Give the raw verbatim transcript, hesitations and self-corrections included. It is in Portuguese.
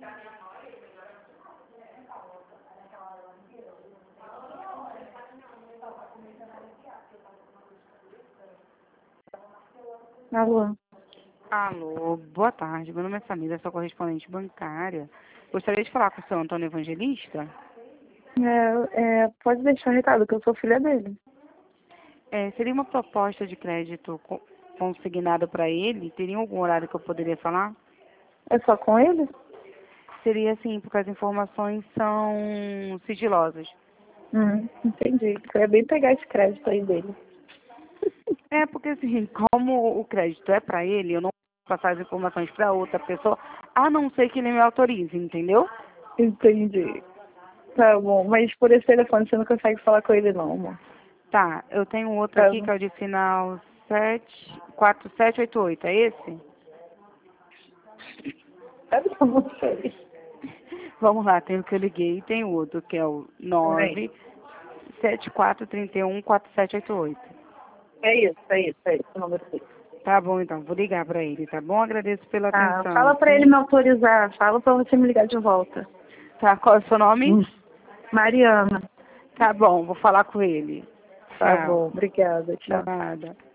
Alô? Alô, boa tarde. Meu nome é Samira, sou correspondente bancária. Gostaria de falar com o seu Antônio Evangelista? É, é, pode deixar recado que eu sou filha dele. É, seria uma proposta de crédito co- consignada para ele? Teria algum horário que eu poderia falar? É só com ele? Seria assim, porque as informações são sigilosas. Hum, entendi. É bem pegar esse crédito aí dele. É, porque assim, como o crédito é para ele, eu não posso passar as informações para outra pessoa, a não ser que ele me autorize, entendeu? Entendi. Tá bom, mas por esse telefone você não consegue falar com ele não, amor. Tá, eu tenho outro Tá aqui bom. que é o de final sete quatro sete oito oito, é esse? Eu não sei. Vamos lá, tem o que eu liguei e tem outro, que é o Peraí. nove sete quatro três um quatro sete oito oito. É isso, é isso, é isso, o número dele. Tá bom, então, vou ligar para ele, tá bom? Agradeço pela Tá, atenção, fala pra ele sim? me autorizar, fala pra você me ligar de volta. Tá, qual é o seu nome? Hum. Mariana. Tá bom, vou falar com ele. Tá Tchau. bom, obrigada, De tchau. nada.